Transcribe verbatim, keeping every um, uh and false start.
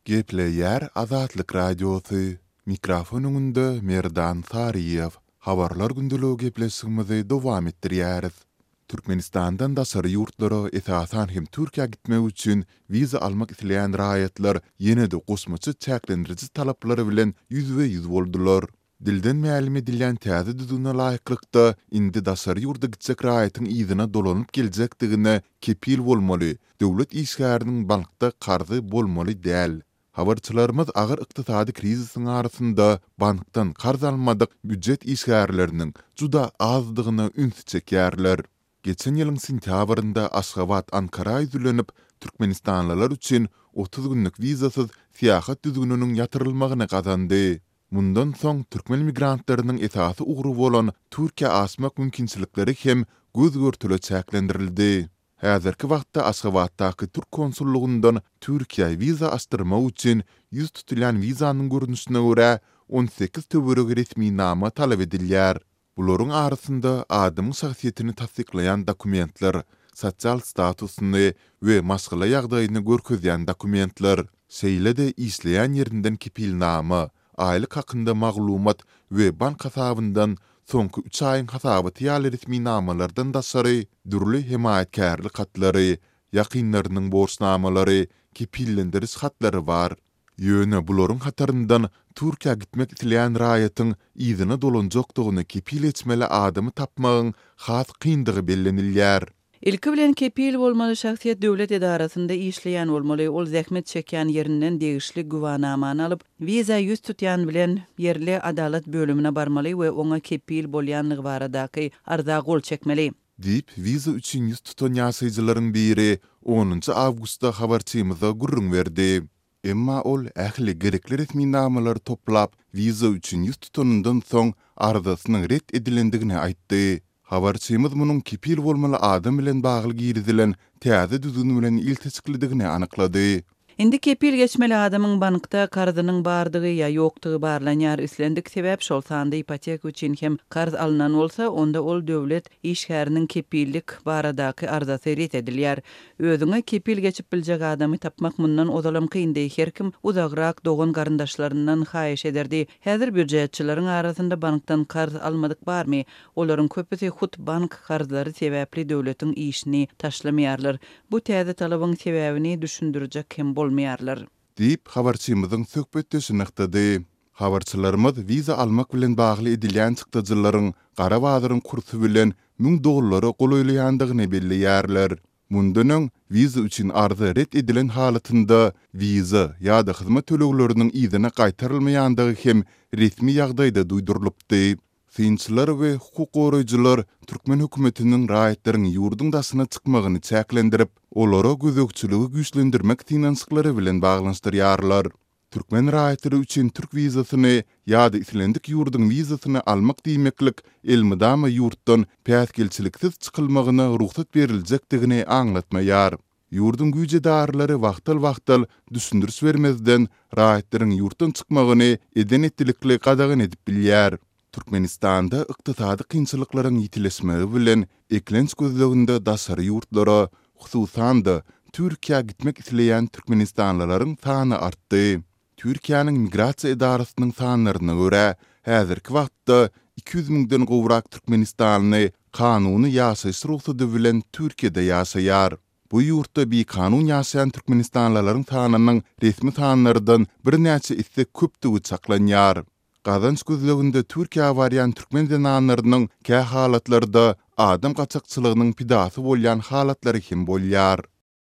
Gepleyer Azatlyk Radiosu. Mikrofonunda Merdan Sariyev. Habarlar gündülüğü gepleşigimizi dowam etdirýäris. Türkmenistandan dasary ýurtlary esasan hem Türkiýe gitmek üçin wiza almak isleýän raýatlar ýene-de gosmaçy çäklendiriji talaplary bilen ýüzbe ýüz boldular. Dilden mälim edilýän täze düzüne laýyklykda indi dasary ýurda gitsek raýatyň ýzyna dolanyp geljekdigine kepil bolmaly. Döwlet işgäriniň bankda karzy bolmaly däl. Habarçylarymyz agyr ykdysady krizisiň arasynda bankdan karz almadyk büdjet işgärleriniň juda azdygyna üns çekýärler. Geçen ýylyň sentýabrynda Aşgabat Ankara ýüzlenip Türkmenistanlylar üçin otuz günlük wizasyz syýahat düzgüniniň ýatyrylmagyny gazandy. Mundan soň türkmen migrantlarynyň esasy ugry bolan Türkiýe asmak mümkinçilikleri hem göz görtüle çäklendirildi. Häzirki wagtda Aşgabatdaky Türk konsullugundan Türkiýe wiza astyrma üçin ýüz tutulýan wizanyň görnüşine görä on sekiz töwereg resmi nama talap edilýär. Bularyň arasynda adamyň şahsiýetini tasdiklayan dokumentler, sosial statusyny we maşgala ýagdaýyny görkezýän dokumentler, şeýle-de işleýän ýerinden kepilnama, aýlyk hakynda maglumat we bank hasabyndan soňky üç aýyň hasabaty ýaly resmi namalardan daşary dürli himayetkarlyk hatlary, ýakynlarynyň borçnamalary, kepillendiriş hatlary bar. Ýöne bularyň hataryndan Türkiýe gitmek isleýän raýatyň ýzyna dolanjakdygyny kepil etmeli adamy tapmagyň has kyndygy bellenilýär. Ilki bilen kepil bolmaly şahsiýet döwlet edarasynda işleýän bolmaly, ol zähmet çekýän ýerinden degişli güwanamany alyp, wiza ýüz tutýan bilen ýerli adalet bölümine barmaly we oňa kepil bolýanlygy baradaky arza gol çekmeli. Dip wiza üçin ýüz tutan ýaşaýjylaryň biri onunçy awgustda habarçymyza gurrun berdi. Emma ol ähli gerekli resmi namalary toplap wiza üçin ýüz tutanyndan soň arzasynyň ret edilendigini aýtdy. Habarçymyz munyň kepil bolmaly adam bilen bagly girizilen täze düzgün bilen iltisiklidigini anyklady. Indi kepil geçmeli adamyň bankda karzynyň bardygy ýa ýokdugy barlanýar islendik sebäp şol sanda ipotek üçin hem karz alynan bolsa, onda ol döwlet işgäriniň kepillik baradaky arzasy ret edilýär. Özüňe kepil geçip biljek adamy tapmak mundan ozalam kyndy. Herkim uzagrak dogan garyndaşlaryndan haýyş ederdi. Häzir büdjetçilerin arasynda bankdan karz almadyk barmy? Olaryň köpüsi hut bank karzlary sebäpli döwletiň işini taşlamaýarlar. Bu täze talabyň sebäbini düşündirjek hem bolmaýarlar. Dip habarçymyzyň söhbetde nykdady. Habarçylarymyz wiza almak bilen bagly edilýän çykdyjylaryň gara bazaryň kursu bilen müň dollary golaýlandygyny belleýärler. Mundanyň wiza üçin arza ret edilen halatynda wiza ýa-da hyzmat tölegleriniň ýzyna gaýtarylmaýandygy hem resmi ýagdaýda duýdurylypdy. Finçiler we hukuk goraýjylar Türkmen hökümetiniň raýatlaryň ýurdun dasyna çykmagyny çäklendirip, olara gözekçiligi güýçlendirmek tinançyklary bilen baglanşdyrýarlar. Türkmen raýatlary üçin Türk wizasyny ýa-da islendik ýurdun wizasyny almak diýmeklik elmydama ýurtdan päsgelçiliksiz çykylmagyna ruhsat beriljekdigini aňlatmaýar. Ýurdun güýjedarlary wagtal-wagtal düşündürüş bermezden raýatlaryň ýurtdan çykmagyny eden etdilikli gadagyn edip bilýär. Türkmenistanda ykdysady kynçylyklaryň ýitileşmegi bilen eklenç gözleginde dasary ýurtlara, hususan da Türkiýe gitmek isleýän türkmenistanlylaryň sany artdy. Türkiýanyň migrasiýa edarasynyň sanlaryna görä, häzirki wagtda iki yüz miňden gowrak türkmenistanly kanuny ýaşaýyş ruhsady bilen Türkiýede ýaşaýar. Bu ýurtda bir kanun ýaşaýan türkmenistanlylaryň sanynyň resmi sanlaryndan bir näçe isse köpdigi çaklanýar. Gazanç gözleginde Türkiýe barýan türkmen zananlarynyň kä halatlarda adam gaçakçylygynyň pidasy bolýan halatlary hem bolýar.